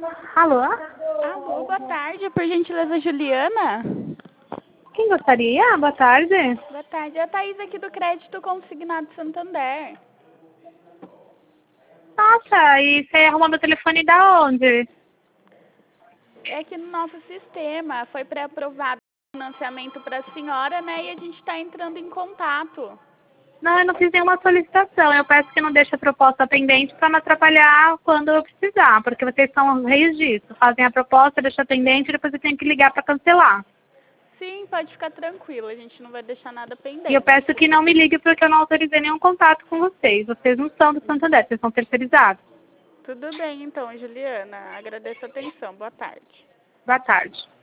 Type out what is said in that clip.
Alô? Alô, boa tarde, por gentileza, Juliana? Quem gostaria? Boa tarde. Boa tarde, é a Thaís aqui do Crédito Consignado Santander. Nossa, e você arrumou meu telefone da onde? É aqui no nosso sistema, foi pré-aprovado o financiamento para a senhora, né? E a gente está entrando em contato. Não, eu não fiz nenhuma solicitação. Eu peço que não deixe a proposta pendente para não atrapalhar quando eu precisar, porque vocês são reis disso. Fazem a proposta, deixam pendente e depois eu tenho que ligar para cancelar. Sim, pode ficar tranquilo, a gente não vai deixar nada pendente. E eu peço que não me ligue porque eu não autorizei nenhum contato com vocês. Vocês não são do Santander, vocês são terceirizados. Tudo bem, então, Juliana. Agradeço a atenção. Boa tarde. Boa tarde.